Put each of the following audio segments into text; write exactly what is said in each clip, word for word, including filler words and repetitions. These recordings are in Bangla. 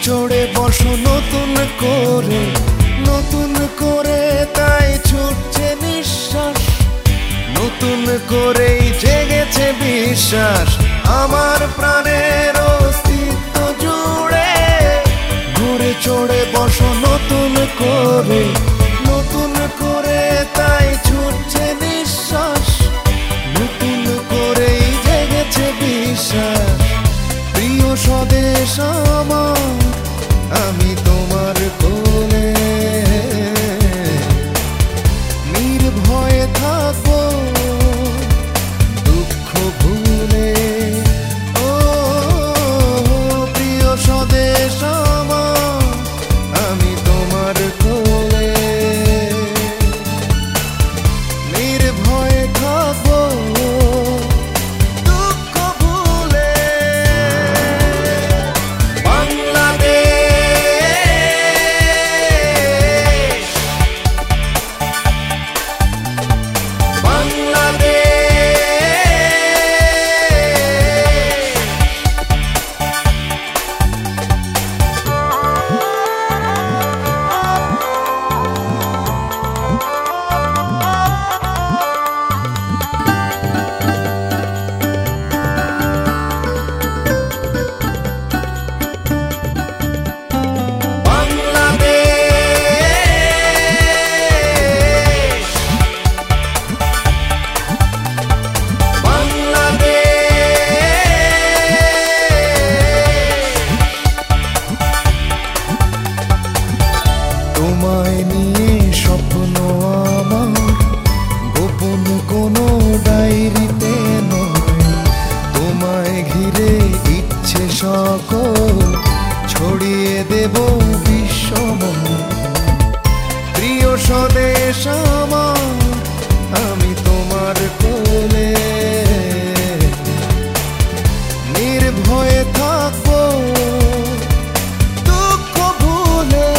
চড়ে বসো নতুন করে, নতুন করে তাই ছুটছে নিঃশ্বাস, নতুন করেই জেগেছে বিশ্বাস আমার প্রাণের অস্তিত্ব জুড়ে। ঘুরে চড়ে বসো নতুন করে, নতুন করে তাই ছুটছে নিঃশ্বাস, নতুন করেই জেগেছে বিশ্বাস। প্রিয় স্বদেশ আমার, আমি তোমার কোলে নির্ভয়ে থাকবো দুঃখ ভুলে। ও প্রিয় স্বদেশ আমার, আমি তোমার কোলে নির্ভয়ে থাকবো দুঃখ ভুলে। বাংলাদেশ, তোমায় নিয়ে স্বপ্ন আমার, গোপন কোনো ডায়েরিতে নয়। তোমায় ঘিরে ইচ্ছে সকল ছড়িয়ে দেব বিশ্বময়। প্রিয় স্বদেশ আমার, আমি তোমার কোলে নির্ভয়ে থাকবো দুঃখ ভুলে।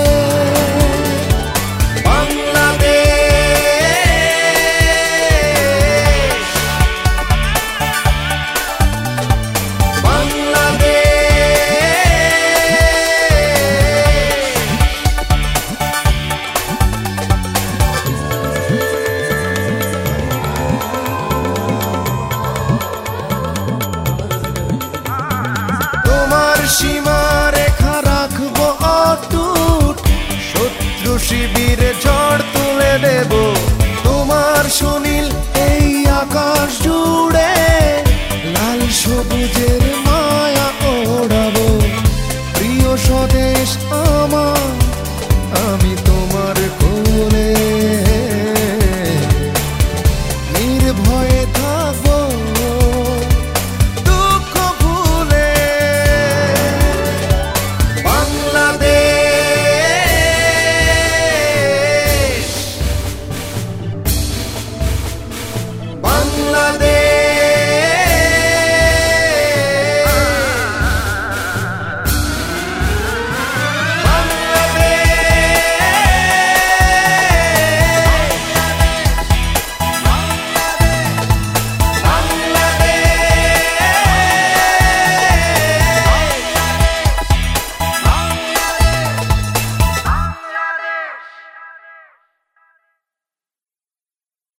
সীমা রেখা রাখবো অটুট, শত্রু শিবিরে ঝড় তুলে দেব তোমার সুনীল এই আকাশ জুড়ে। লাল সবুজের মায়া ওড়াবো প্রিয় স্বদেশ আমার, আমি তোমার কোলে নির্ভয়ে থাকবো দুঃখ ভুলে। বাংলাদেশ, বাংলাদেশ।